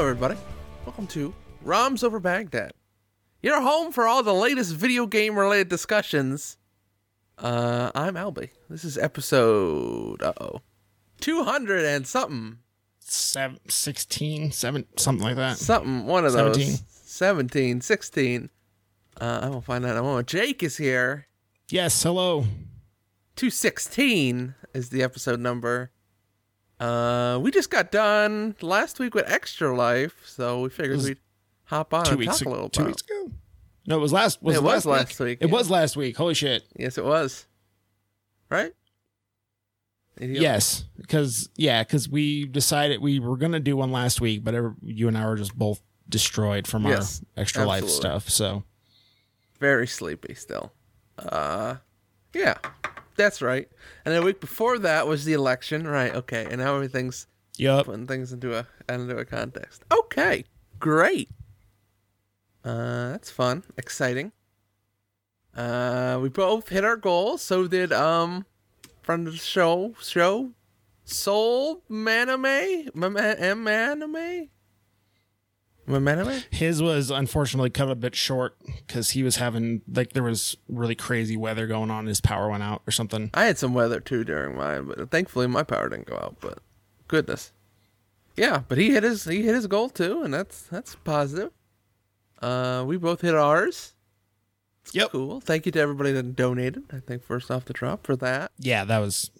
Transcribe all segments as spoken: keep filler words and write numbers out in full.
everybody. Welcome to ROMs Over Baghdad. Your home for all the latest video game related discussions. Uh, I'm Albie. This is episode, uh-oh, two hundred and something. Seven, sixteen, seven, something like that. Something, one of seventeen. those. seventeen, sixteen. Uh, I will find out in a moment. Jake is here. Yes, hello. two sixteen is the episode number. Uh, we just got done last week with Extra Life, so we figured we'd hop on Two and weeks talk a ago. little Two about weeks ago. No, it was last. Was It it, was last last week? week, It yeah. was last week. Holy shit. Yes, it was. Right? Idiot. Yes, because yeah, because we decided we were gonna do one last week, but every, you and I were just both destroyed from Yes, our Extra Life absolutely. stuff. So Very sleepy still. Uh, yeah, that's right. And the week before that was the election, right? Okay, and now everything's yep. putting things into a into a context. Okay, great. Uh, that's fun, exciting. Uh, we both hit our goals. So did um, friend of the show, show, Soul Maname, Maname, Maname. His was unfortunately cut a bit short because he was having like there was really crazy weather going on. His power went out or something. I had some weather too during mine, but thankfully my power didn't go out. But goodness, yeah. But he hit his he hit his goal too, and that's that's positive. Uh, we both hit ours. Yep. Cool. Thank you to everybody that donated. I think first off the drop for that. Yeah, that was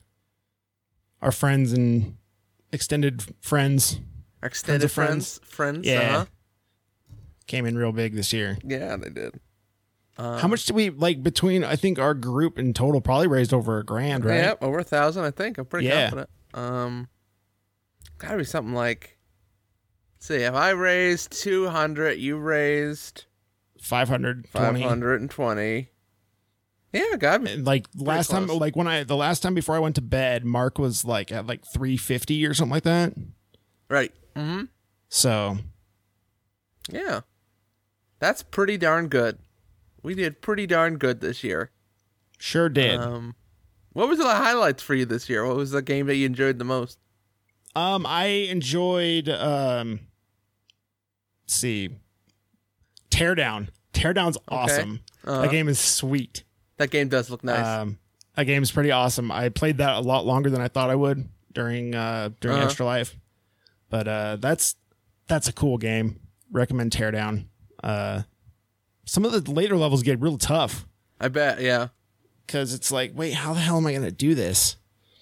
our friends and extended friends Our extended friends friends, of friends. Yeah. Uh-huh. came in real big this year. Yeah, they did. Uh, How much did we like between? I think our group in total probably raised over a grand, right? Yeah, over a thousand. I think. I'm pretty Yeah. confident. Um, gotta be something like. Let's see, if I raised two hundred, you raised five hundred five twenty. hundred and twenty. Yeah, gotta be. Like last time, close. like when I the last time before I went to bed, Mark was like at like three fifty or something like that. Right. Mm-hmm. So Yeah. That's pretty darn good. We did pretty darn good this year. sure did. Um, what was the highlights for you this year? What was the game that you enjoyed the most? Um, I enjoyed. Um, let's see, Teardown. Teardown's awesome. Uh-huh. That game is sweet. That game does look nice. Um, that game is pretty awesome. I played that a lot longer than I thought I would during uh during Uh-huh. Extra Life, but uh, that's that's a cool game. Recommend Teardown. Uh, some of the later levels get real tough I bet, yeah. because it's like, wait, how the hell am I gonna do this?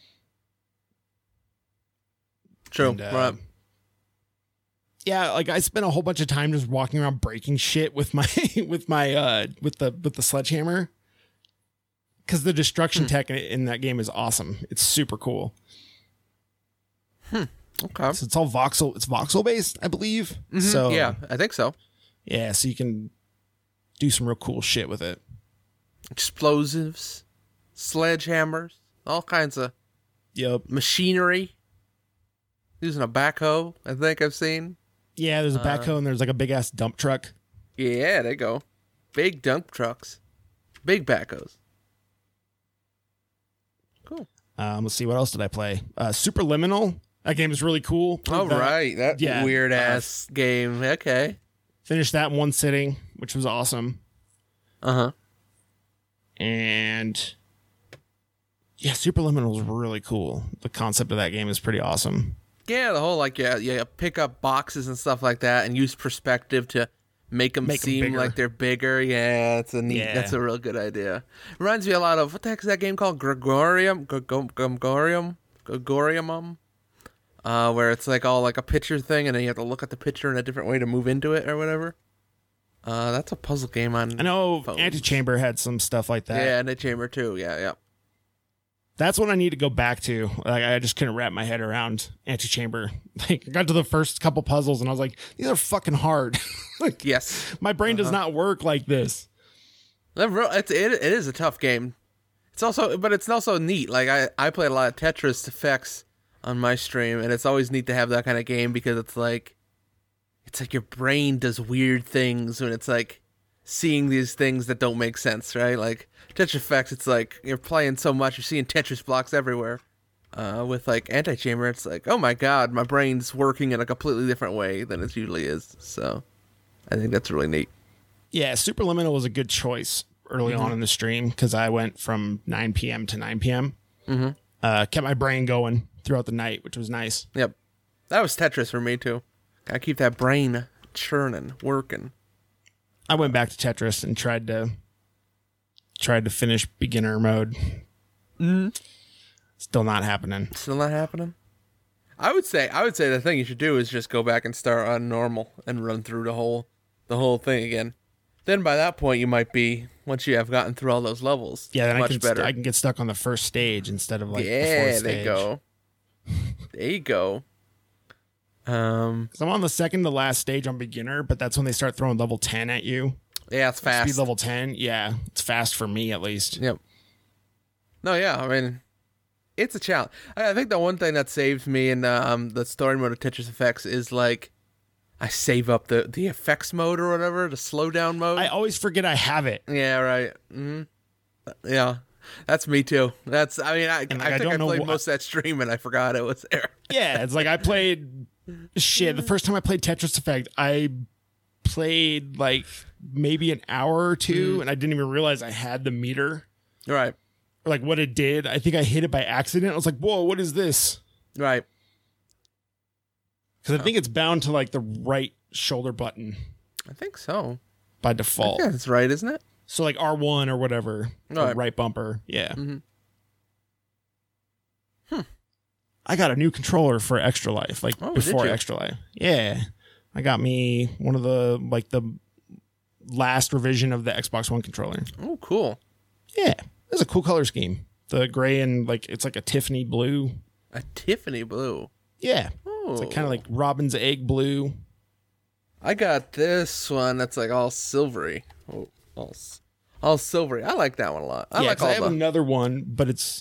True. And, uh, right. Yeah, like I spent a whole bunch of time just walking around breaking shit with my with my uh with the with the sledgehammer. Because the destruction Hmm. tech in, in that game is awesome. It's super cool. Okay. So it's all voxel. It's voxel based, I believe. Mhm, So yeah, I think so. yeah. So you can do some real cool shit with it. Explosives, sledgehammers, all kinds of Yep. machinery. Using a backhoe, I think I've seen. Yeah. There's a Uh, backhoe and there's like a big ass dump truck. Yeah, there you go. Big dump trucks. Big backhoes. Cool. Um, let's see. What else did I play? Uh, Superliminal. That game is really cool. All That- right. That yeah, weird uh, ass game. Okay. Finished that in one sitting, which was awesome. Uh-huh. And yeah, Superliminal is really cool. The concept of that game is pretty awesome. Yeah, the whole like yeah, yeah, pick up boxes and stuff like that, and use perspective to make them Make 'em seem bigger. like they're bigger. Yeah, that's a neat. Yeah. That's a real good idea. Reminds me a lot of what the heck is that game called? Gregorium, Gregorium, Gregorium. Uh, where it's like all like a picture thing, and then you have to look at the picture in a different way to move into it or whatever. Uh, that's a puzzle game on. I know phones. Antichamber had some stuff like that. Yeah, and the chamber too. Yeah, yeah. That's what I need to go back to. Like I just couldn't wrap my head around Antichamber. Like I got to the first couple puzzles and I was like, these are fucking hard. Like Yes. my brain does not work like this. It's, it, it is a tough game. It's also, but it's also neat. Like I, I played a lot of Tetris Effects on my stream, and it's always neat to have that kind of game because it's like, it's like your brain does weird things when it's like seeing these things that don't make sense, right? Like Tetris Effects, it's like you're playing so much, you're seeing Tetris blocks everywhere. Uh, with like Antichamber, it's like, oh my god, my brain's working in a completely different way than it usually is. So I think that's really neat. Yeah, Superliminal was a good choice early mm-hmm. on in the stream because I went from nine p.m. to nine p.m. Mm-hmm. Uh, kept my brain going throughout the night, which was nice. Yep. That was Tetris for me, too. Gotta keep that brain churning, working. I went back to Tetris and tried to tried to finish beginner mode. Mm-hmm. Still not happening. Still not happening? I would say I would say the thing you should do is just go back and start on normal and run through the whole the whole thing again. Then by that point you might be, once you have gotten through all those levels, yeah, then much I can better. St- I can get stuck on the first stage instead of like yeah, the fourth stage. there you go. There you go. Um, I'm on the second to last stage on beginner, but that's when they start throwing level ten at you. Yeah, it's fast. Speed level ten, yeah, it's fast for me at least. Yep. No, yeah, I mean, it's a challenge. I, I think the one thing that saves me in um, the story mode of Tetris Effects is like I save up the, the effects mode or whatever, the slowdown mode. I always forget I have it. Yeah, right. Mm-hmm. Yeah, that's me too. That's I mean, I, like, I, I think I played wh- most of that stream and I forgot it was there. Yeah, it's like I played shit. The first time I played Tetris Effect, I played like maybe an hour or two, mm. and I didn't even realize I had the meter. Right. Or like what it did. I think I hit it by accident. I was like, whoa, what is this? Right. Because I think it's bound to like the right shoulder button. I think so. By default. Yeah, that's right, isn't it? So like R one or whatever. Right, or right bumper. Yeah. Mm-hmm. Hmm. I got a new controller for Extra Life, like oh, before Extra Life. Yeah. I got me one of the, like the last revision of the Xbox One controller. Oh, cool. Yeah. It's a cool color scheme. The gray and like, it's like a Tiffany blue. A Tiffany blue? Yeah. Oh. It's like kind of like Robin's egg blue. I got this one that's like all silvery. Oh, all, all silvery. I like that one a lot. I yeah, like all I have the... another one, but it's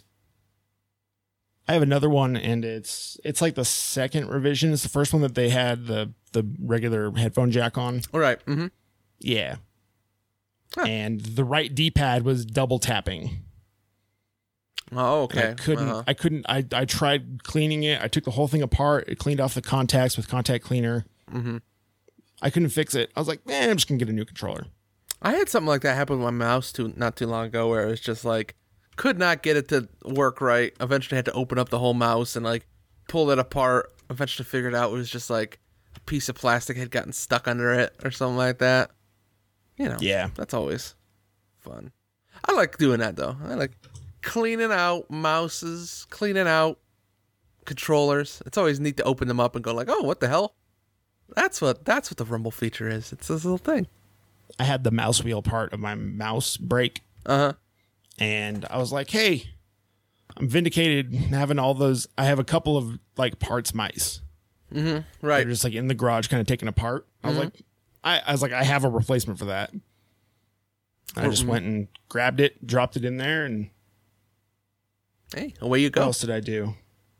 I have another one, and it's it's like the second revision. It's the first one that they had the the regular headphone jack on. All right. Mm-hmm. Yeah. Huh. And the right D-pad was double tapping. Oh, okay. And I couldn't. Uh-huh. I couldn't. I I tried cleaning it. I took the whole thing apart. It cleaned off the contacts with contact cleaner. Mm-hmm. I couldn't fix it. I was like, man, I'm just gonna get a new controller. I had something like that happen with my mouse too, not too long ago, where it was just like could not get it to work right. Eventually, had to open up the whole mouse and like pull it apart. Eventually, figured out it was just like a piece of plastic had gotten stuck under it or something like that. You know, yeah, that's always fun. I like doing that though. I like cleaning out mouses, cleaning out controllers. It's always neat to open them up and go like, oh, what the hell? That's what that's what the Rumble feature is. It's this little thing. I had the mouse wheel part of my mouse break. Uh-huh. And I was like, hey, I'm vindicated having all those. I have a couple of like parts mice. Mm-hmm. Right. They're just like in the garage kind of taken apart. I was mm-hmm. like, I, I was like, I have a replacement for that. I just mm-hmm. went and grabbed it, dropped it in there, and hey, away you go. What else did I do?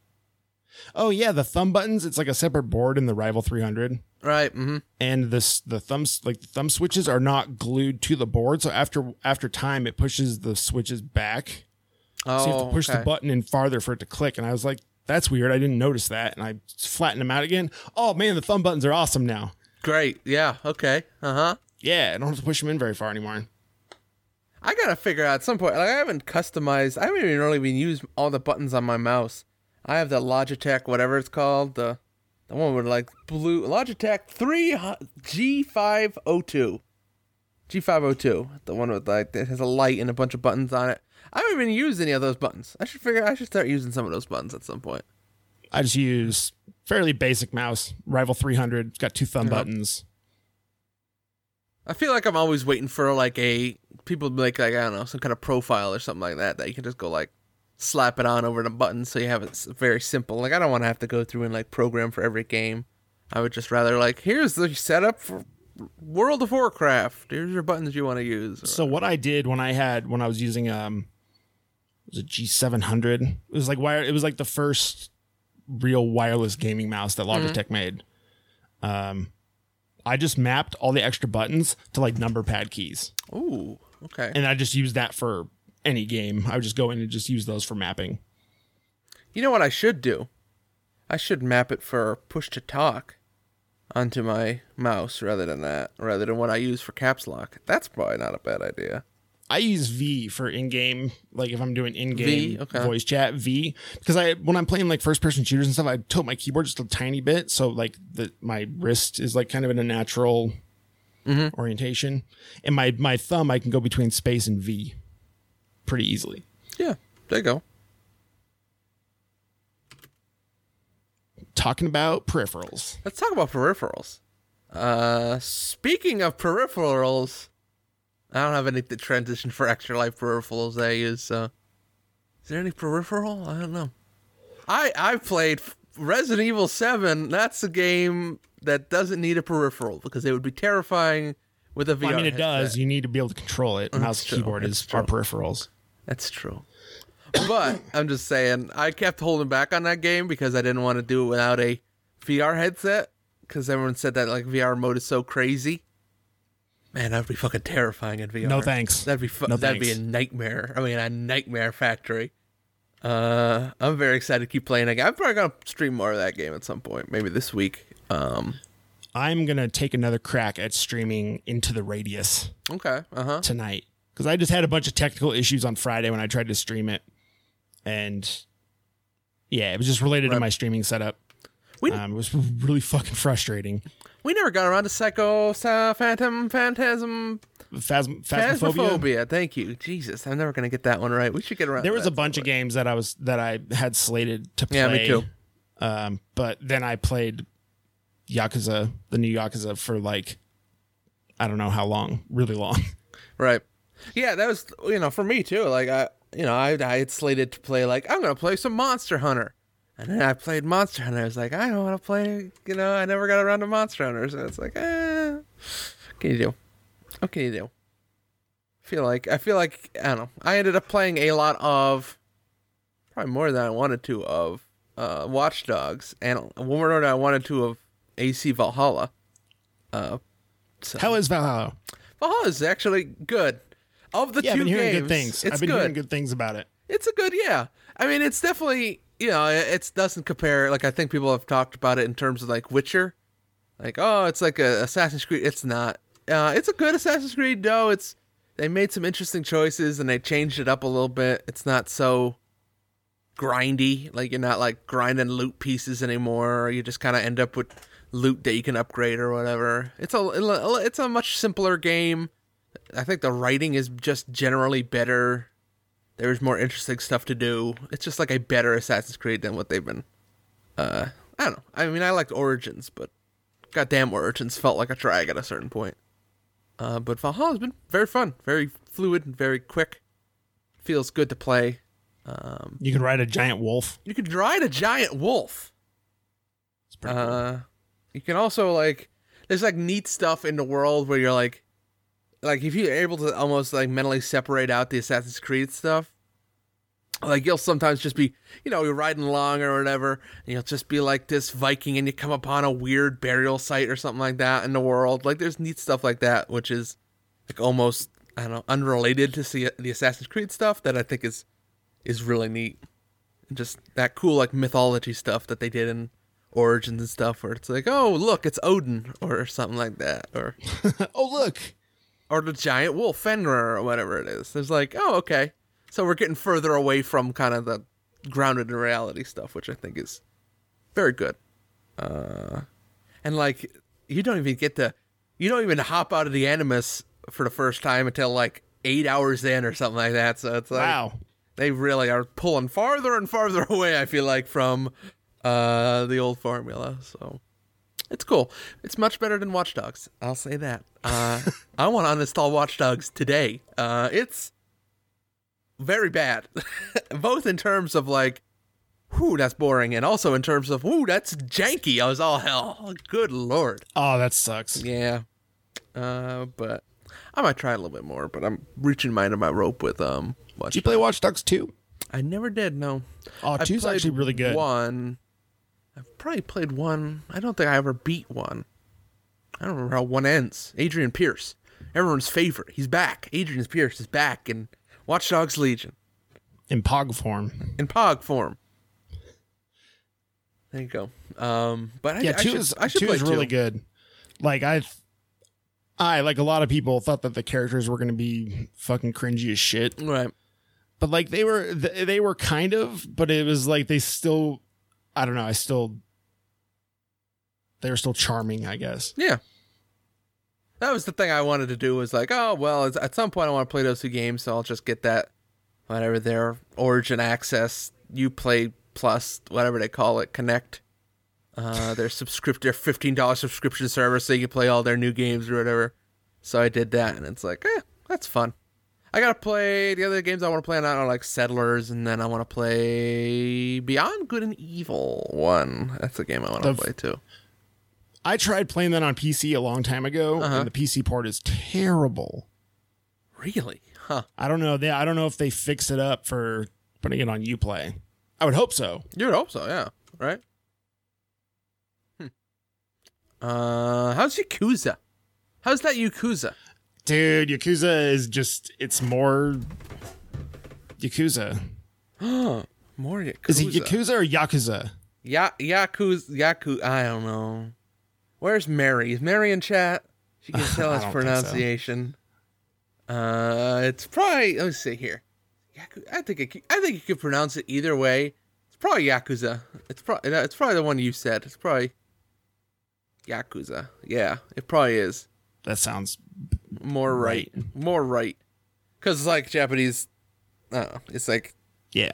Oh yeah, the thumb buttons. It's like a separate board in the Rival three hundred. Right. Mm-hmm. And this the thumbs like the thumb switches are not glued to the board, so after after time it pushes the switches back. Oh, so you have to push okay. the button in farther for it to click. And I was like, that's weird. I didn't notice that. And I flattened them out again. Oh man, the thumb buttons are awesome now. Great. Yeah. Okay. Uh huh. Yeah, I don't have to push them in very far anymore. I gotta figure out at some point. Like I haven't customized. I haven't even really been used all the buttons on my mouse. I have the Logitech, whatever it's called, the the one with like blue Logitech three G five oh two, G five oh two, the one with like that has a light and a bunch of buttons on it. I haven't even used any of those buttons. I should figure. I should start using some of those buttons at some point. I just use fairly basic mouse, Rival three hundred. It's got two thumb uh-huh. buttons. I feel like I'm always waiting for like a people to make like I don't know some kind of profile or something like that that you can just go like. Slap it on over the button so you have it very simple. Like I don't want to have to go through and like program for every game. I would just rather like here's the setup for World of Warcraft. Here's your buttons you want to use. So what I did when I had when I was using um it was a G seven hundred. It was like wire. It was like the first real wireless gaming mouse that Logitech mm-hmm. made. Um, I just mapped all the extra buttons to like number pad keys. Ooh, okay. And I just used that for any game. I would just go in and just use those for mapping. You know what I should do? I should map it for push to talk onto my mouse rather than that, rather than what I use for caps lock. That's probably not a bad idea. I use V for in-game, like if I'm doing in-game V? Okay. voice chat, V. Because I when I'm playing like first-person shooters and stuff, I tilt my keyboard just a tiny bit, so like the my wrist is like kind of in a natural Mm-hmm. orientation. And my, my thumb, I can go between space and V pretty easily. Yeah, there you go. Talking about peripherals. Let's talk about peripherals. Uh, speaking of peripherals, I don't have any th- transition for Extra Life peripherals I use. So, is there any peripheral? I don't know. I I played Resident Evil seven. That's a game that doesn't need a peripheral because it would be terrifying with a V R. Well, I mean, it headset. does. You need to be able to control it. Mouse, true. keyboard That's is true. our peripherals. That's true. But I'm just saying, I kept holding back on that game because I didn't want to do it without a V R headset. Because everyone said that like V R mode is so crazy. Man, that'd be fucking terrifying in V R. No thanks. That'd be fu- No that'd thanks. be a nightmare. I mean, a nightmare factory. Uh, I'm very excited to keep playing that game. I'm probably gonna stream more of that game at some point, maybe this week. Um, I'm going to take another crack at streaming Into the Radius okay, uh huh. tonight. Because I just had a bunch of technical issues on Friday when I tried to stream it. And yeah, it was just related Right. to my streaming setup. We- Um, it was really fucking frustrating. We never got around to Psycho uh, Phantom Phantasm Phasm- Phasmophobia. Phasmophobia. Thank you, Jesus. I'm never gonna get that one right. We should get around. There to was that a bunch of games that I was that I had slated to play. Yeah, me too. Um, but then I played Yakuza, the new Yakuza, for like I don't know how long, really long. Right. Yeah, that was, you know, for me too. Like, I, you know, I, I had slated to play, like, I'm going to play some Monster Hunter. And then I played Monster Hunter. I was like, I don't want to play, you know, I never got around to Monster Hunter. So it's like, eh, what can you do? What can you do? I feel like, I feel like, I don't know. I ended up playing a lot of, probably more than I wanted to, of uh, Watch Dogs. And more than I wanted to of A C Valhalla. Uh, so. How is Valhalla? Valhalla is actually good. Of the Yeah, I've two been hearing games, good things. it's I've been good. hearing good things about it. It's a good, yeah. I mean, it's definitely, you know, it doesn't compare. Like, I think people have talked about it in terms of like Witcher, like, oh, it's like a Assassin's Creed. It's not. Uh, it's a good Assassin's Creed, though. It's they made some interesting choices and they changed it up a little bit. It's not so grindy. Like, you're not like grinding loot pieces anymore. You just kind of end up with loot that you can upgrade or whatever. It's a it's a much simpler game. I think the writing is just generally better. There's more interesting stuff to do. It's just like a better Assassin's Creed than what they've been. Uh, I don't know. I mean, I liked Origins, but goddamn, Origins felt like a drag at a certain point. Uh, but Valhalla's been very fun, very fluid, and very quick. Feels good to play. Um, You can ride a giant wolf. you could ride a giant wolf. It's pretty cool. Uh, you can also like, there's like neat stuff in the world where you're like, like if you're able to almost like mentally separate out the Assassin's Creed stuff, like you'll sometimes just be, you know, you're riding along or whatever, and you'll just be like this Viking, and you come upon a weird burial site or something like that in the world. Like there's neat stuff like that, which is like almost, I don't know, unrelated to see the Assassin's Creed stuff that I think is is really neat. And just that cool like mythology stuff that they did in Origins and stuff, where it's like, oh look, it's Odin or something like that, or oh, look. or the giant wolf Fenrir or whatever it is. There's like, oh okay, so we're getting further away from kind of the grounded in reality stuff, which I think is very good. Uh, and like you don't even get to, you don't even hop out of the Animus for the first time until like eight hours in or something like that. So it's like, Wow. they really are pulling farther and farther away, I feel like, from uh, the old formula. So it's cool. It's much better than Watch Dogs. I'll say that. Uh, I want to uninstall Watch Dogs today. Uh, it's very bad, both in terms of like, whoo, that's boring, and also in terms of, whoo, that's janky. I was all hell. Good Lord. Oh, that sucks. Yeah. Uh, but I might try a little bit more, but I'm reaching my end of my rope with um. Watch Did you play Watch Dogs two? I never did, no. Oh, I two's played actually really good. One. I've probably played one. I don't think I ever beat one. I don't remember how one ends. Adrian Pierce. Everyone's favorite. He's back. Adrian Pierce is back in Watch Dogs Legion. In P O G form. In P O G form. There you go. Um, but I, Yeah, I two should, is I should two play is really two. good. Like I, I like a lot of people thought that the characters were going to be fucking cringy as shit, Right. but like they were, they were kind of, but it was like they still, I don't know, I still, they were still charming, I guess. Yeah. That was the thing I wanted to do was like, oh, well, it's, at some point I want to play those two games, so I'll just get that, whatever their Origin Access, Uplay Plus, whatever they call it, Connect, uh, their subscript, their fifteen dollars subscription service so you can play all their new games or whatever. So I did that, and it's like, eh, that's fun. I got to play the other games I want to play on are like Settlers, and then I want to play Beyond Good and Evil one. That's the game I want to The- play too. I tried playing that on P C a long time ago, Uh-huh. and the P C port is terrible. Really? Huh. I I don't know. They, I don't know if they fix it up for putting it on Uplay. I would hope so. You would hope so, yeah. Right? Hmm. Uh, how's Yakuza? How's that Yakuza? Dude, Yakuza is just, it's more Yakuza. More Yakuza. Is it Yakuza or Yakuza? Ya- Yakuza. Yaku. I don't know. Where's Mary? Is Mary in chat? She can tell I us don't think so. pronunciation. Uh, it's probably. Let me see here. Yaku- I think it, I think you could pronounce it either way. It's probably Yakuza. It's probably it's probably the one you said. It's probably Yakuza. Yeah, it probably is. That sounds More right. More right. Because like Japanese, I don't know, it's like yeah.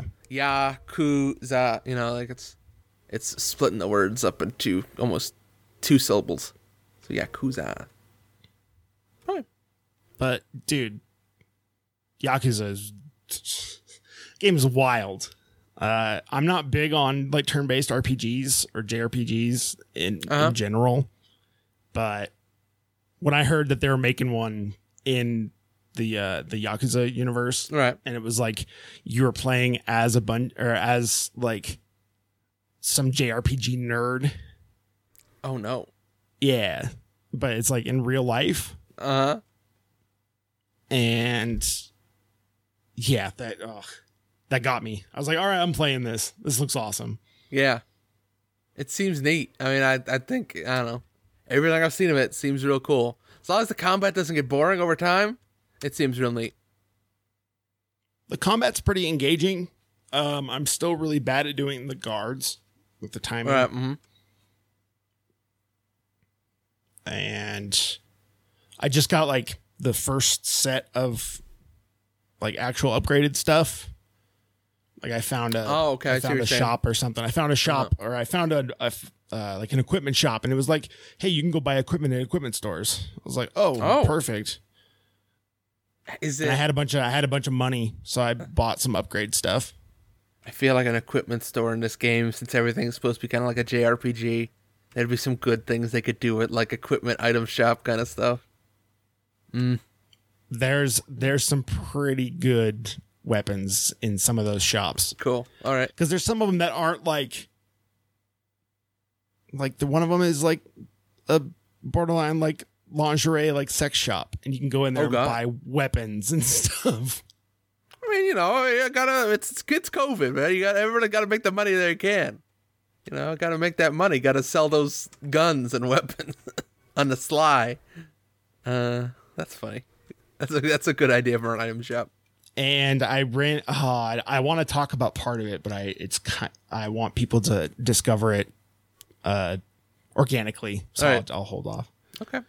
Yakuza, you know, like it's it's splitting the words up into almost two syllables. So Yakuza. Right. But dude, Yakuza is game is wild. Uh, I'm not big on like turn-based R P Gs or J R P Gs in, Uh-huh. in general, but when I heard that they were making one in the uh, the Yakuza universe, Right. and it was like you were playing as a bun or as like some J R P G nerd, Oh no. yeah, but it's like in real life, Uh-huh. and yeah, that ugh, that got me. I was like, all right, I'm playing this. This looks awesome. Yeah. It seems neat. I mean, I I think, I don't know. Everything I've seen of it seems real cool. As long as the combat doesn't get boring over time, it seems real neat. The combat's pretty engaging. Um, I'm still really bad at doing the guards with the timing. Right. Mm-hmm. And I just got like the first set of like actual upgraded stuff. Like I found a Oh, okay, I I see what found you're a saying. shop or something. I found a shop or I found a, a f- uh, like an equipment shop, and it was like, hey, you can go buy equipment at equipment stores. I was like, oh, Oh. perfect. Is And it? I had a bunch of I had a bunch of money, so I bought some upgrade stuff. I feel like an equipment store in this game, since everything's supposed to be kind of like a J R P G. There'd be some good things they could do with like equipment item shop kind of stuff. There's there's some pretty good weapons in some of those shops. Cool. All right. Because there's some of them that aren't like like the one of them is like a borderline like lingerie like sex shop, and you can go in there Oh, and God. buy weapons and stuff. I mean, you know, you gotta. It's it's COVID, man. You got everybody got to make the money they can. You know, got to make that money. Got to sell those guns and weapons on the sly. Uh, that's funny. That's a that's a good idea for an item shop. And I ran. Oh, I, I want to talk about part of it, but I it's kind. I want people to discover it uh, organically, so All right. I'll, I'll hold off. Okay.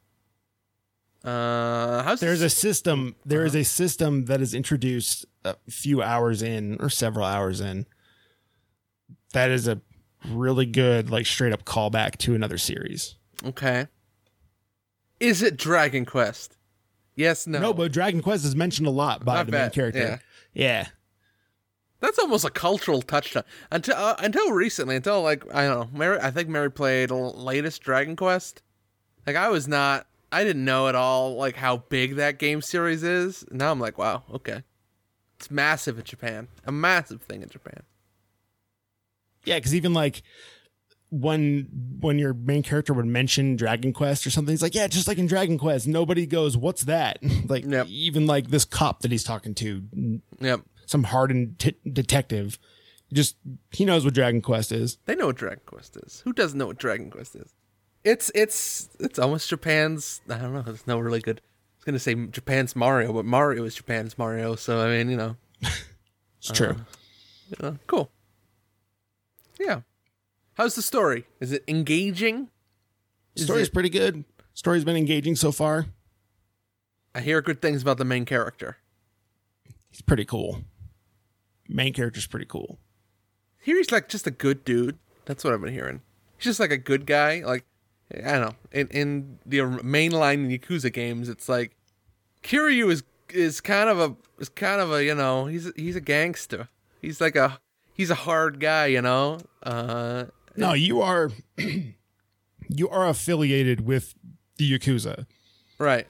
Uh, how's There's a this? system. There is a system that is introduced a few hours in, or several hours in. That is a really good, like straight up callback to another series. Okay. Is it Dragon Quest? Yes. No. No, but Dragon Quest is mentioned a lot by I the main bet, character. Yeah. That's almost a cultural touchstone. Until uh, until recently, until like I don't know, Mary. I think Mary played the latest Dragon Quest. Like I was not, I didn't know at all like how big that game series is. Now I'm like, wow, okay, it's massive in Japan, a massive thing in Japan. Yeah, because even like when when your main character would mention Dragon Quest or something, he's like, yeah, just like in Dragon Quest, nobody goes, what's that? Like Yep. even like this cop that he's talking to, Yep. some hardened t- detective, Just he knows what Dragon Quest is. They know what Dragon Quest is. Who doesn't know what Dragon Quest is? It's it's it's almost Japan's. I don't know. There's no really good. I was gonna say Japan's Mario, but Mario is Japan's Mario. So I mean, you know, It's true. Uh, you know, cool. Yeah. How's the story? Is it engaging? The Is story's it- pretty good. Story's been engaging so far. I hear good things about the main character. He's pretty cool. Main character's pretty cool. Here he's like just a good dude. That's what I've been hearing. He's just like a good guy. Like I don't know. In in the mainline Yakuza games, it's like Kiryu is is kind of a is kind of a you know he's he's a gangster. He's like a he's a hard guy. You know. Uh, No, you are you are affiliated with the Yakuza. right.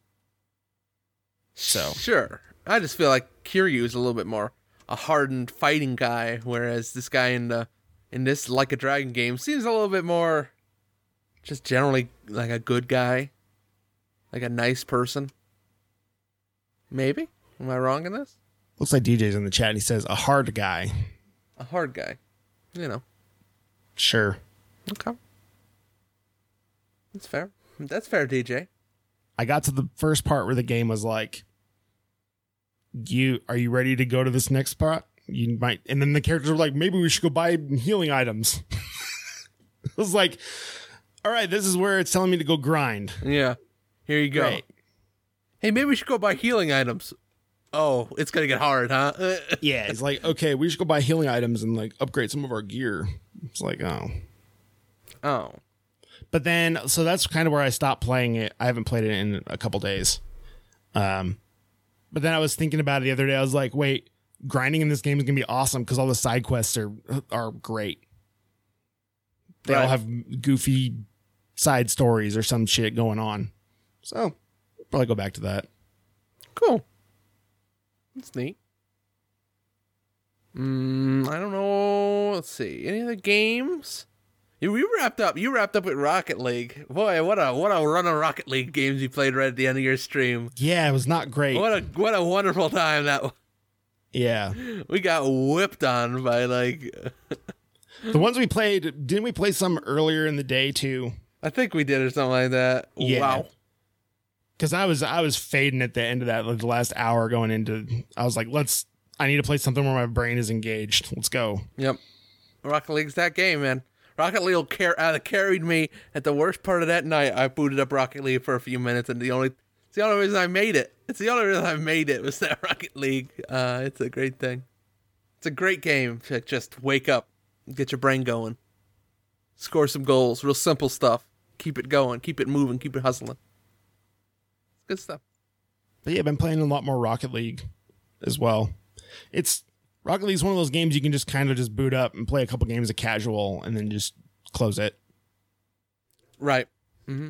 So Sure. I just feel like Kiryu is a little bit more a hardened fighting guy, whereas this guy in the in this Like a Dragon game seems a little bit more just generally like a good guy. Like a nice person. Maybe? Am I wrong in this? looks like D J's in the chat and he says a hard guy. A hard guy. You know. Sure. Okay. That's fair. That's fair, D J. I got to the first part where the game was like, "You are you ready to go to this next spot? You might." And then the characters were like, "Maybe we should go buy healing items." It was like, "All right, this is where it's telling me to go grind." Yeah. Here you go. Great. Hey, maybe we should go buy healing items. Oh, it's gonna get hard, huh? Yeah, it's like, okay, we should go buy healing items and like upgrade some of our gear. It's like, oh. Oh. But then, so that's kind of where I stopped playing it. I haven't played it in a couple days. Um, but then I was thinking about it the other day. I was like, wait, grinding in this game is gonna be awesome because all the side quests are are great. They all Right. have goofy side stories or some shit going on. So probably go back to that. Cool. That's neat. Mm, I don't know. Let's see. Any other games? You, we wrapped up. You wrapped up with Rocket League. Boy, what a what a run of Rocket League games you played right at the end of your stream. Yeah, it was not great. What a what a wonderful time that was. Yeah. We got whipped on by like. The ones we played, didn't we play some earlier in the day too? I think we did or something like that. Yeah. Wow. Because I was I was fading at the end of that, like the last hour going into. I was like, let's. I need to play something where my brain is engaged. Let's go. Yep. Rocket League's that game, man. Rocket League car- uh, carried me at the worst part of that night. I booted up Rocket League for a few minutes, and the only it's the only reason I made it. It's the only reason I made it was that Rocket League. Uh, it's a great thing. It's a great game to just wake up, get your brain going, score some goals. Real simple stuff. Keep it going. Keep it moving. Keep it hustling. It's good stuff. But yeah, I've been playing a lot more Rocket League as well. It's Rocket League is one of those games you can just kind of just boot up and play a couple games of casual and then just close it. Right. Mm-hmm.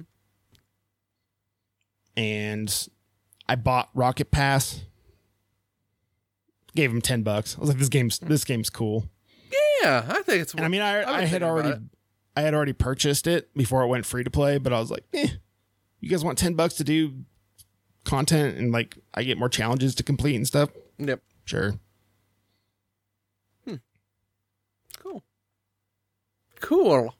And I bought Rocket Pass. Gave him ten bucks. I was like, this game's this game's cool. Yeah, I think it's. And I mean, I, I've been I had thinking already about it. I had already purchased it before it went free to play, but I was like, eh, you guys want ten bucks to do content and like I get more challenges to complete and stuff? Yep. Sure. Cool. Cool.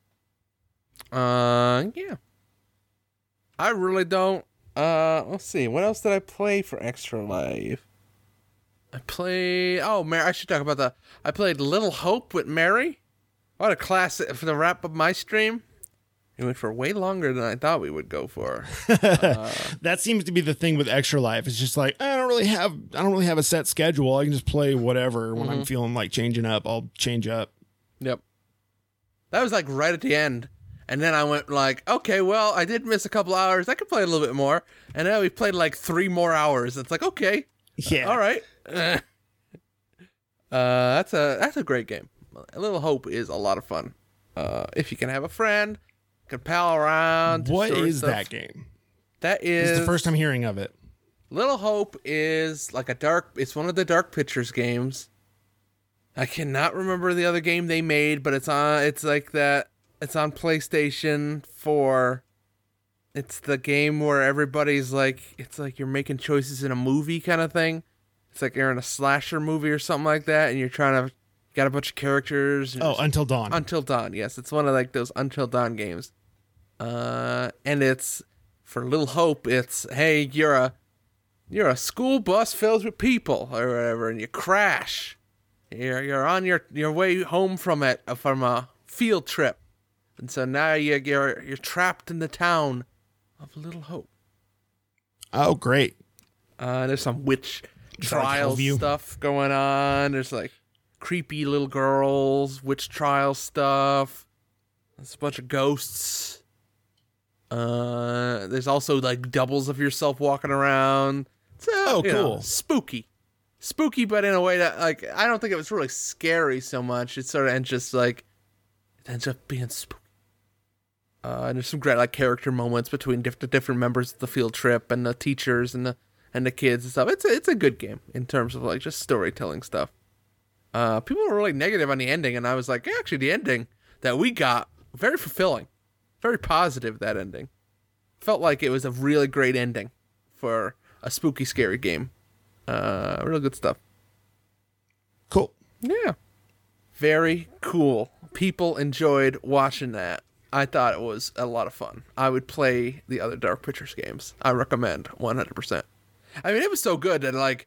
Uh, yeah. I really don't. Uh, let's see. What else did I play for Extra Life? I played. Oh, Mary. I should talk about the. I played Little Hope with Mary. What a classic for the wrap of my stream. It went for way longer than I thought we would go for. uh, That seems to be the thing with Extra Life. It's just like I don't really have I don't really have a set schedule. I can just play whatever when I'm feeling like changing up. I'll change up. Yep. That was like right at the end. And then I went like, okay, well, I did miss a couple hours. I could play a little bit more. And then we played like three more hours. It's like, okay, Yeah. all right. uh, that's a that's a great game. A Little Hope is a lot of fun. Uh, if you can have a friend, can pal around. do What story is stuff. that game? That This is is the first time hearing of it. Little Hope is like a dark. It's one of the Dark Pictures games. I cannot remember the other game they made, but it's on. It's like that. It's on PlayStation four. It's the game where everybody's like, it's like you're making choices in a movie kind of thing. It's like you're in a slasher movie or something like that, and you're trying to You got a bunch of characters. Oh, Until Dawn. Until Dawn, yes. It's one of like those Until Dawn games. Uh, and it's for Little Hope. It's hey, you're a you're a school bus filled with people or whatever, and you crash. You're you're on your, your way home from it from a field trip, and so now you you're you're trapped in the town of Little Hope. Oh, great! Uh, there's some witch Is that like trial Hellview? stuff going on. There's like creepy little girls, witch trial stuff. There's a bunch of ghosts. Uh, there's also like doubles of yourself walking around. So, Oh, you know, cool. spooky. Spooky, but in a way that, like, I don't think it was really scary so much. It sort of ends just like, it ends up being spooky. Uh, and there's some great, like, character moments between diff- the different members of the field trip and the teachers and the and the kids and stuff. It's a, it's a good game in terms of, like, just storytelling stuff. Uh, people were really negative on the ending, and I was like, actually, the ending that we got, very fulfilling. Very positive, that ending. Felt like it was a really great ending for a spooky, scary game. Uh, real good stuff. Cool. Yeah. Very cool. People enjoyed watching that. I thought it was a lot of fun. I would play the other Dark Pictures games. I recommend one hundred percent. I mean, it was so good that, like,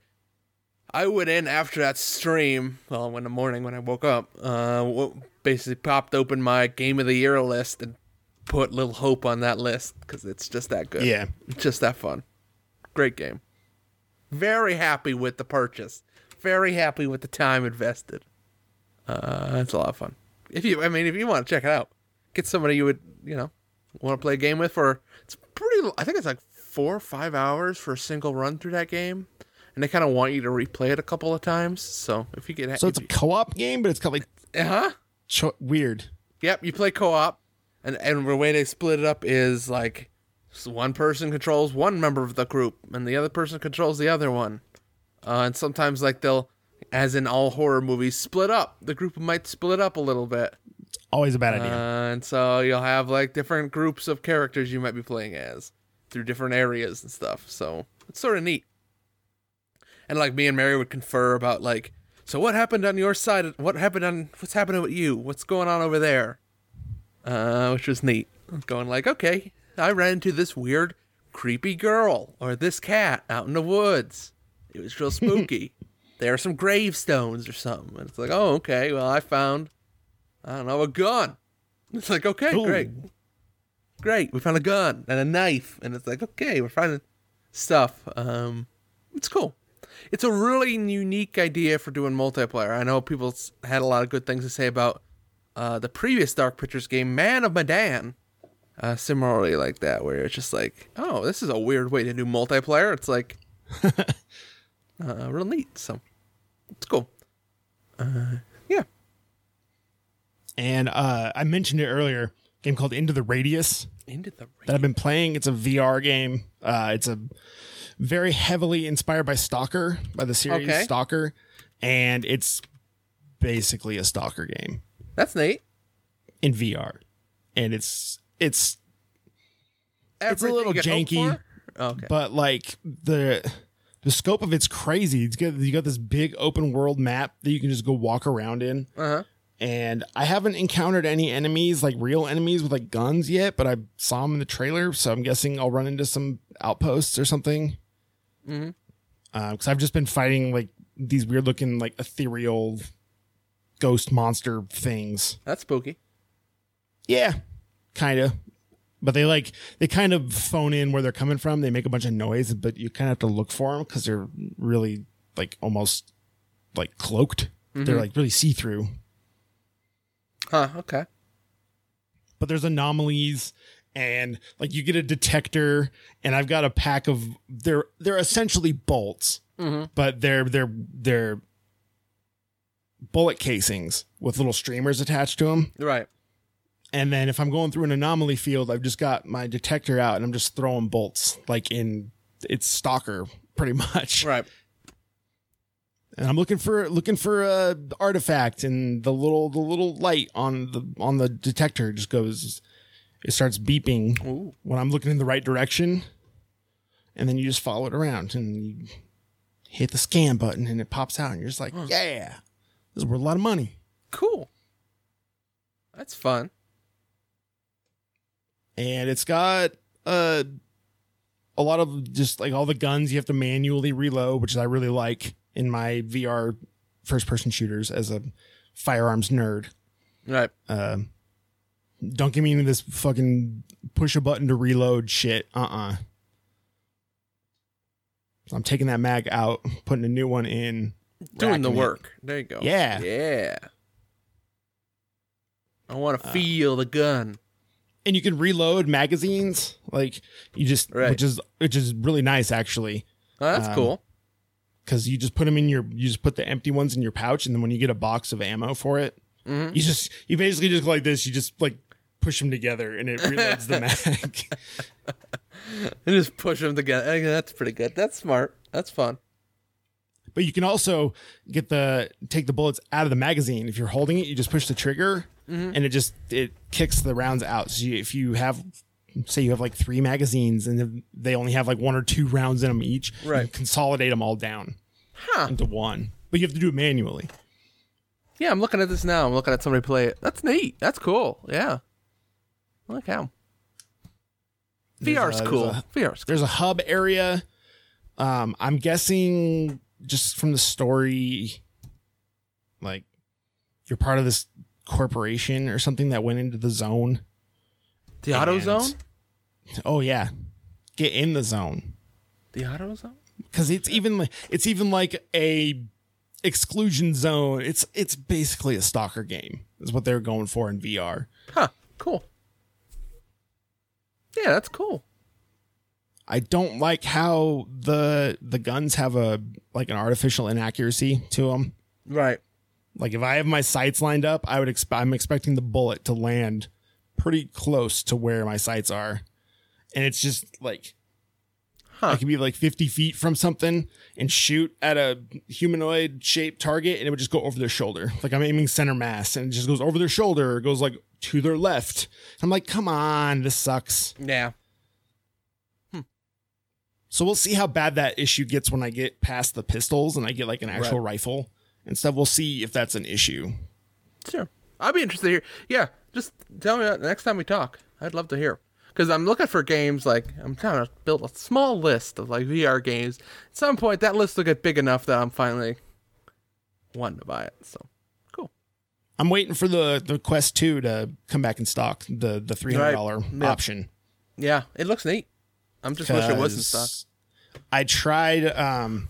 I went in after that stream, well, in the morning when I woke up, uh, basically popped open my Game of the Year list and put Little Hope on that list because it's just that good. Yeah. It's just that fun. Great game. Very happy with the purchase. Very happy with the time invested. Uh, it's a lot of fun. If you, I mean, if you want to check it out, get somebody you would, you know, want to play a game with for, it's pretty, I think it's like four or five hours for a single run through that game. And they kind of want you to replay it a couple of times. So if you get, So it's a co-op game, but it's kind of like uh-huh. cho- weird. Yep, you play co-op, and and the way they split it up is like so one person controls one member of the group, and the other person controls the other one. Uh, and sometimes, like they'll, as in all horror movies, split up. The group might split up a little bit, Always a bad idea. uh, and so you'll have like different groups of characters you might be playing as through different areas and stuff. So it's sort of neat. And like me and Mary would confer about like, so what happened on your side? What happened on, what's happening with you? What's going on over there? Uh, which was neat. Going like, okay, I ran into this weird, creepy girl or this cat out in the woods. It was real spooky. There are some gravestones or something. And it's like, oh, okay, well, I found, I don't know, a gun. It's like, okay, Ooh. great. Great, we found a gun and a knife. And it's like, okay, we're finding stuff. Um, it's cool. It's a really unique idea for doing multiplayer. I know people s- had a lot of good things to say about uh, the previous Dark Pictures game, Man of Medan. Uh, similarly like that, where it's just like, oh, this is a weird way to do multiplayer. It's like, uh, real neat. So, it's cool. Uh, yeah. And uh, I mentioned it earlier. A game called Into the Radius Into the that I've been playing. It's a V R game. Uh, it's a very heavily inspired by Stalker, by the series Okay. Stalker, and it's basically a Stalker game That's neat. in V R. And it's it's Everything a little you could hope janky, for? Okay. but like the the scope of it's crazy. It's got you got this big open world map that you can just go walk around in. Uh-huh. And I haven't encountered any enemies, like real enemies with like guns yet, but I saw them in the trailer, so I'm guessing I'll run into some outposts or something. Mm-hmm. Because I've just been fighting like these weird looking like ethereal ghost monster things. That's spooky. Yeah, kind of. But they like they kind of phone in where they're coming from. They make a bunch of noise, but you kind of have to look for them because they're really like almost like cloaked. Mm-hmm. They're like really see through. Huh, okay. But there's anomalies and like you get a detector and I've got a pack of they're they're essentially bolts, Mm-hmm. but they're they're they're bullet casings with little streamers attached to them. Right. And then if I'm going through an anomaly field, I've just got my detector out and I'm just throwing bolts like in it's Stalker pretty much. Right. And I'm looking for looking for a artifact, and the little the little light on the on the detector just goes. It starts beeping Ooh. when I'm looking in the right direction, and then you just follow it around and you hit the scan button, and it pops out, and you're just like, yeah, This is worth a lot of money. Cool. That's fun. And it's got uh, a lot of just like all the guns you have to manually reload, which I really like in my V R first person shooters as a firearms nerd. Right. Uh, don't get me into this fucking push a button to reload shit. Uh-uh. So I'm taking that mag out, putting a new one in. Doing the racking it. work. There you go. Yeah. Yeah. I want to Uh, feel the gun. And you can reload magazines, like you just, Right. which is which is really nice actually, Oh, that's um, cool. because you just put them in your, you just put the empty ones in your pouch, and then when you get a box of ammo for it, Mm-hmm. you just, you basically just go like this, you just like push them together, and it reloads the mag. And just push them together. I think that's pretty good. That's smart. That's fun. But you can also get the take the bullets out of the magazine. If you're holding it, you just push the trigger, Mm-hmm. and it just it kicks the rounds out. So you, if you have, say, you have like three magazines, and they only have like one or two rounds in them each, you Right. can consolidate them all down Huh. into one. But you have to do it manually. Yeah, I'm looking at this now. I'm looking at somebody play it. That's neat. That's cool. Yeah. I like how. There's V R's a- cool. there's a- V R's cool. There's a hub area. Um, I'm guessing just from the story, like you're part of this corporation or something that went into the zone. The auto and- zone? Oh yeah, get in the zone. The auto zone? Because it's even li- it's even like a exclusion zone. It's it's basically a stalker game. Is what they're going for in V R. Huh. Cool. Yeah, that's cool. I don't like how the the guns have a like an artificial inaccuracy to them. Right. Like if I have my sights lined up, I would exp- I'm expecting the bullet to land pretty close to where my sights are, and it's just like Huh. I could be like fifty feet from something and shoot at a humanoid shaped target, and it would just go over their shoulder. Like I'm aiming center mass, and it just goes over their shoulder. It goes like to their left. I'm like, come on, this sucks. Yeah. So we'll see how bad that issue gets when I get past the pistols and I get like an actual Right. rifle and stuff. We'll see if that's an issue. Sure. I'd be interested to hear. Yeah, just tell me that next time we talk. I'd love to hear. Because I'm looking for games, like, I'm trying to build a small list of, like, V R games. At some point, that list will get big enough that I'm finally wanting to buy it. So, cool. I'm waiting for the, the Quest two to come back in stock, the, the three hundred dollars Right. Yep. option. Yeah, it looks neat. I'm just wish it was in stock. 'Cause I tried, um,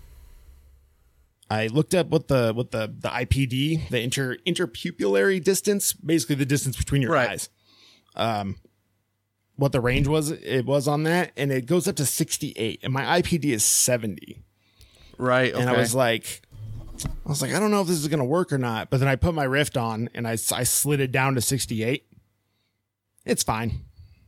I looked up what the, what the, the I P D, the inter, interpupillary distance, basically the distance between your Right. eyes. Um, what the range was, it was on that, and it goes up to sixty-eight, and my I P D is seventy. Right, okay. And I was like, I was like, I don't know if this is going to work or not. But then I put my Rift on and I, I slid it down to sixty-eight. It's fine.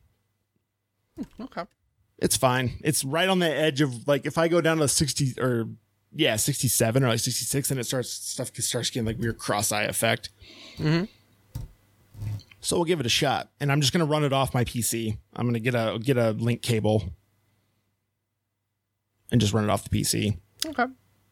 Okay. It's fine. It's right on the edge of like, if I go down to sixty or yeah, sixty-seven or like sixty-six, and it starts, stuff starts getting like weird cross eye effect. Mm-hmm. So we'll give it a shot, and I'm just going to run it off my P C. I'm going to get a, get a link cable and just run it off the P C. Okay.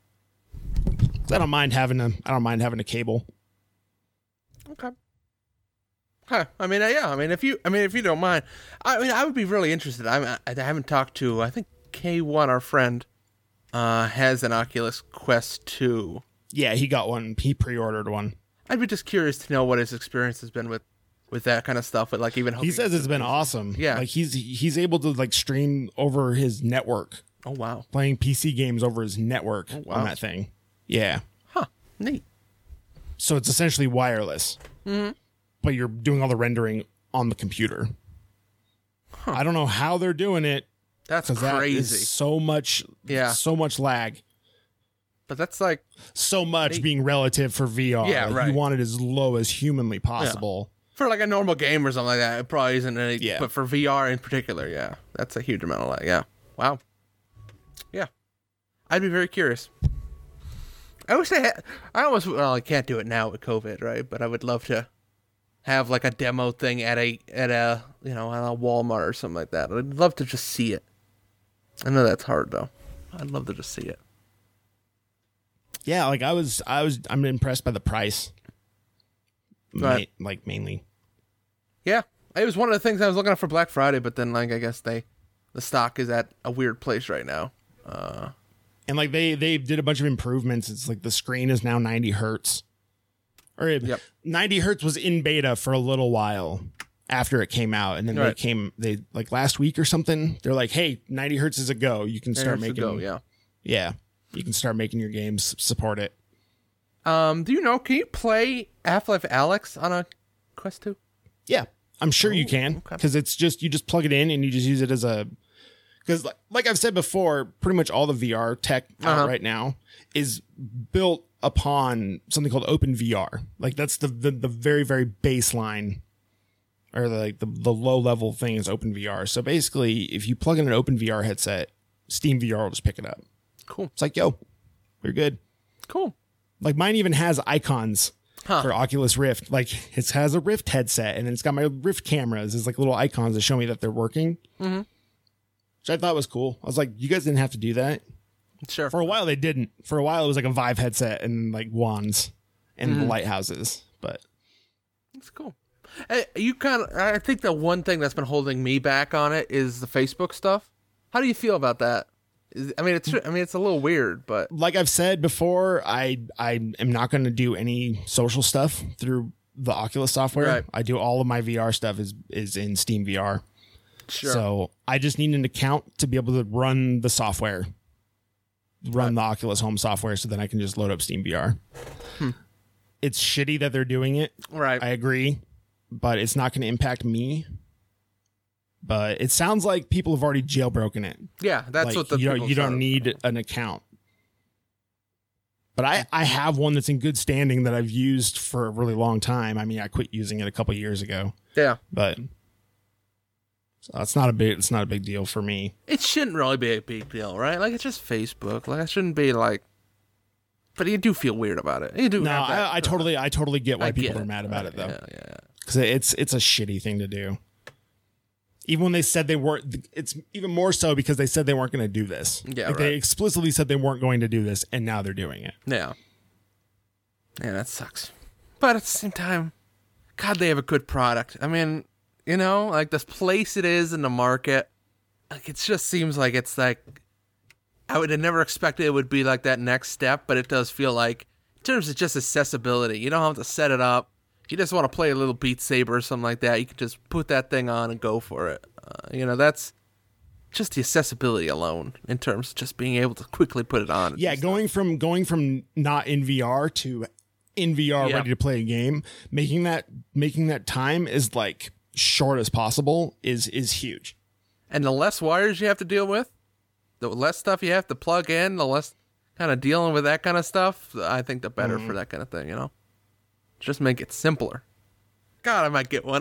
I don't mind having a, I don't mind having a cable. Okay. Huh. I mean, uh, yeah. I mean, if you, I mean, if you don't mind, I mean, I would be really interested. I, I haven't talked to. I think K one, our friend, uh, has an Oculus Quest two. Yeah, he got one. He pre-ordered one. I'd be just curious to know what his experience has been with, with that kind of stuff. With like even He hooking says it it's to been the- awesome. Yeah. Like he's he's able to like stream over his network, Oh wow. playing P C games over his network Oh, wow. on that thing. Yeah. Huh. Neat. So it's essentially wireless. Mm-hmm. But you're doing all the rendering on the computer. Huh. I don't know how they're doing it That's because that crazy. is so much Yeah. so much lag. But that's like, So much They- being relative for V R. Yeah, Like, right. You want it as low as humanly possible. for like a normal game or something like that, it probably isn't any. Yeah. But for V R in particular, yeah, that's a huge amount of lag. Yeah. Wow. Yeah. I'd be very curious. I wish they had. I almost. Well, I can't do it now with COVID, right? But I would love to have like a demo thing at a at a you know at a Walmart or something like that. I'd love to just see it. I know that's hard though. I'd love to just see it. yeah, like I was, I was, I'm impressed by the price. Right. Ma- like mainly. Yeah, it was one of the things I was looking at for Black Friday, but then like I guess they, the stock is at a weird place right now. Uh, and like they they did a bunch of improvements. It's like the screen is now ninety hertz, or it, Yep. ninety hertz was in beta for a little while after it came out, and then Right. they came they like last week or something. They're like, hey, ninety hertz is a go. You can start There's the making go, yeah. yeah, you can start making your games support it. Um, do you know? Can you play Half-Life Alyx on a Quest two? Yeah, I'm sure you Oh, can okay. because it's just you just plug it in and you just use it as a because like, like I've said before, pretty much all the V R tech out Uh-huh. right now is built upon something called OpenVR. Like that's the the, the very very baseline or the, like the the low level thing is OpenVR. So basically, if you plug in an OpenVR headset, Steam V R will just pick it up. Cool. It's like, yo, we're good. Cool. Like mine even has icons Huh. for Oculus Rift. Like it has a Rift headset and it's got my Rift cameras. It's like little icons that show me that they're working. Mm-hmm. Which I thought was cool. I was like, you guys didn't have to do that. Sure. For a while they didn't. For a while it was like a Vive headset and like wands and Mm-hmm. the lighthouses. But That's cool. Hey, you kind of. I think the one thing that's been holding me back on it is the Facebook stuff. How do you feel about that? Is, I mean, it's. I mean, it's a little weird, but like I've said before, I I am not going to do any social stuff through the Oculus software. Right. I do all of my V R stuff is is in Steam V R. sure. So I just need an account to be able to run the software, run the Oculus Home software, so then I can just load up Steam V R. Hmm. It's shitty that they're doing it. right. I agree, but it's not going to impact me. But it sounds like people have already jailbroken it. yeah, that's Like, what the you don't, people you don't said. need an account. But I, I have one that's in good standing that I've used for a really long time. I mean, I quit using it a couple years ago, Yeah, but so it's not a big it's not a big deal for me. it shouldn't really be a big deal, right? Like it's just Facebook. Like it shouldn't be like. But you do feel weird about it. You do. No, have that- I, I totally I totally get why I people get are mad about it though, Yeah, yeah, yeah. because it's it's a shitty thing to do. Even when they said they weren't, it's even more so because they said they weren't going to do this. Yeah, like they right. explicitly said they weren't going to do this, and now they're doing it. Yeah. Yeah, that sucks. But at the same time, God, they have a good product. I mean, you know, like this place it is in the market, like it just seems like it's like I would have never expected it would be like that next step, but it does feel like in terms of just accessibility, you don't have to set it up. If you just want to play a little Beat Saber or something like that, you can just put that thing on and go for it. Uh, you know, that's just the accessibility alone in terms of just being able to quickly put it on. Yeah, going from going from not in V R to in V R Yeah. ready to play a game, making that making that time is like short as possible is is huge. And the less wires you have to deal with, the less stuff you have to plug in, the less kind of dealing with that kind of stuff, I think the better Mm-hmm. for that kind of thing, you know? Just make it simpler. God, I might get one.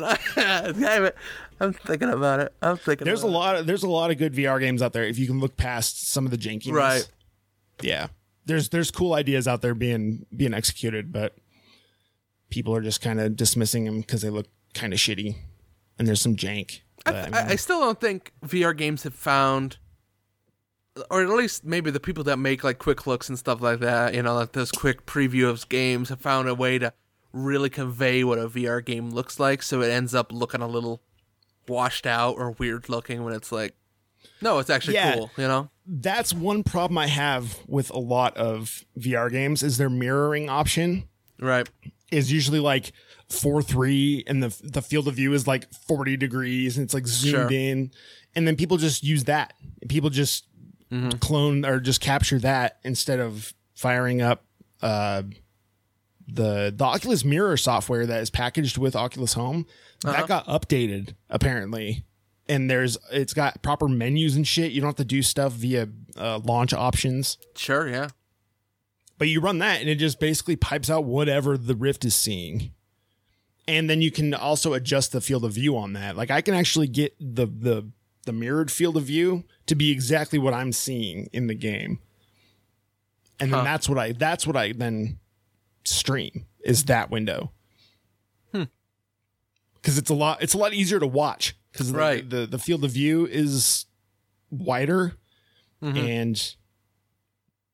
I'm thinking about it. I'm thinking There's a about lot of there's a lot of good V R games out there if you can look past some of the jankiness. Right. Yeah. There's there's cool ideas out there being being executed, but people are just kind of dismissing them because they look kind of shitty, and there's some jank. I, But, I mean, I, I still don't think V R games have found, or at least maybe the people that make like quick looks and stuff like that, you know, like those quick preview of games have found a way to really convey what a V R game looks like, so it ends up looking a little washed out or weird looking when it's like, no, it's actually Yeah. cool, you know? that's one problem I have with a lot of V R games is their mirroring option Right. is usually like four three and the the field of view is like forty degrees and it's like zoomed Sure. in, and then people just use that. People just Mm-hmm. clone or just capture that instead of firing up uh the the Oculus Mirror software that is packaged with Oculus Home. Uh-huh. That got updated apparently, and there's it's got proper menus and shit. You don't have to do stuff via uh, launch options. Sure, yeah. But you run that and it just basically pipes out whatever the Rift is seeing. And then you can also adjust the field of view on that. Like I can actually get the the the mirrored field of view to be exactly what I'm seeing in the game. And then Huh. that's what I that's what I then stream is that window. Hmm. Cuz it's a lot it's a lot easier to watch cuz Right. the, the the field of view is wider Mhm. and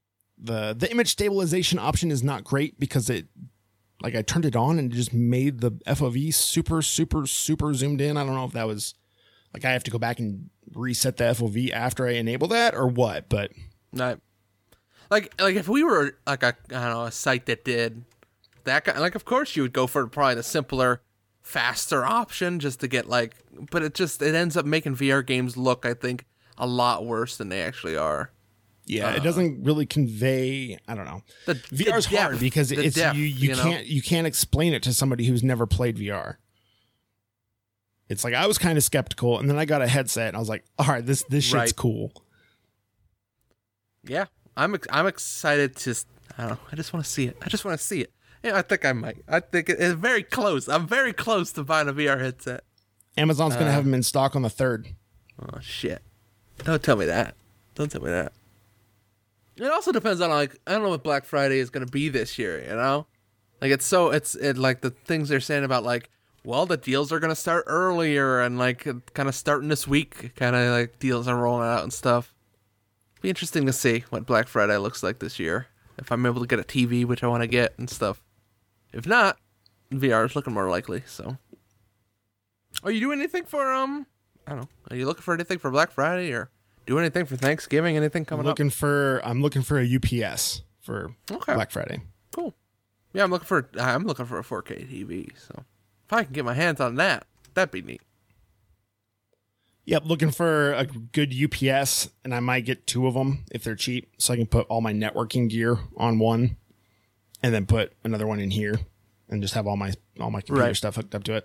the the image stabilization option is not great because it, like, I turned it on and it just made the F O V super, super, super zoomed in. I don't know if that was, like, I have to go back and reset the F O V after I enable that or what, but. Right. Like, like if we were, like, a, I don't know, a site that did that, kind, like, of course you would go for probably the simpler, faster option just to get, like, but it just, it ends up making V R games look, I think, a lot worse than they actually are. Yeah, uh, it doesn't really convey. I don't know. The, V R is the hard depth, because it's depth, you. You, you know? can't you can't explain it to somebody who's never played V R. It's like I was kind of skeptical, and then I got a headset, and I was like, "All right, this this shit's Right. cool." Yeah, I'm ex- I'm excited to. I don't know. I just want to see it. I just want to see it. Yeah, I think I might. I think it- it's very close. I'm very close to buying a V R headset. Amazon's gonna Uh, have them in stock on the third. Oh shit! Don't tell me that. Don't tell me that. It also depends on, like, I don't know what Black Friday is going to be this year, you know? Like, it's so, it's it like the things they're saying about, like, well, the deals are going to start earlier and, like, kind of starting this week, kind of, like, deals are rolling out and stuff. Be interesting to see what Black Friday looks like this year. If I'm able to get a T V, which I want to get and stuff. If not, V R is looking more likely, so. Are you doing anything for, um, I don't know, are you looking for anything for Black Friday or do anything for Thanksgiving? Anything coming I'm looking up? for I'm looking for a U P S for Okay. Black Friday. Cool. Yeah, I'm looking for I'm looking for a four K T V. So if I can get my hands on that, that'd be neat. Yep, looking for a good U P S, and I might get two of them if they're cheap, so I can put all my networking gear on one, and then put another one in here, and just have all my all my computer Right. stuff hooked up to it.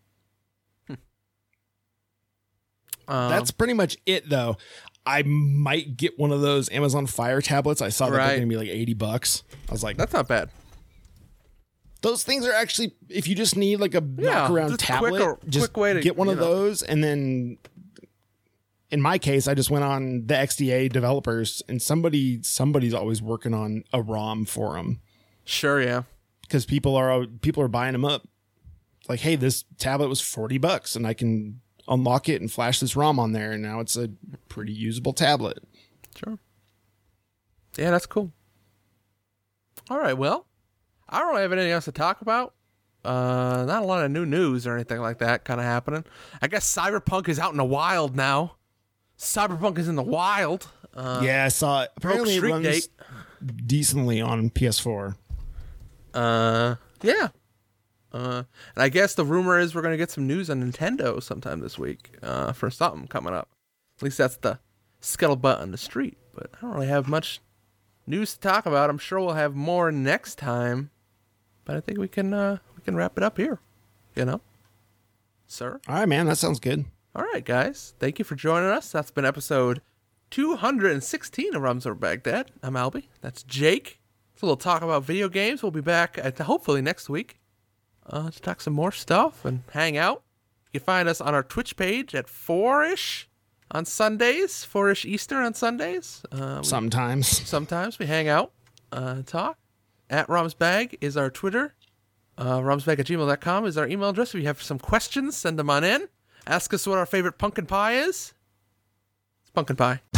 Um, That's pretty much it, though. I might get one of those Amazon Fire tablets. I saw that Right. they're going to be like eighty bucks. I was like, that's not bad. those things are actually, if you just need like a Yeah, knock around just tablet, quick or- just quick way to, get one you of know. those. And then in my case, I just went on the X D A developers, and somebody somebody's always working on a ROM for them Sure, yeah. because people are people are buying them up. Like, hey, this tablet was forty bucks, and I can unlock it and flash this ROM on there, and now it's a pretty usable tablet. Sure. Yeah, that's cool. All right, well, I don't really have anything else to talk about. Uh, not a lot of new news or anything like that kind of happening. I guess Cyberpunk is out in the wild now. Cyberpunk is in the wild. Uh, Yeah, I saw it. broke Apparently, it street runs date. decently on P S four. Uh, yeah. Uh, and I guess the rumor is we're going to get some news on Nintendo sometime this week uh, for something coming up. At least that's the scuttlebutt on the street. But I don't really have much news to talk about. I'm sure we'll have more next time. But I think we can uh, we can wrap it up here. You know, sir. All right, man, that sounds good. All right, guys. Thank you for joining us. That's been episode two hundred sixteen of Rums Over Baghdad. I'm Albie. That's Jake. It's a little talk about video games. We'll be back at hopefully next week uh, to talk some more stuff and hang out. You can find us on our Twitch page at four-ish on Sundays, four-ish Eastern on Sundays. Uh, we- Sometimes. Sometimes we hang out uh, and talk. At Rumsbag is our Twitter. Uh, rumsbag at gmail dot com is our email address. If you have some questions, send them on in. Ask us what our favorite pumpkin pie is. It's pumpkin pie.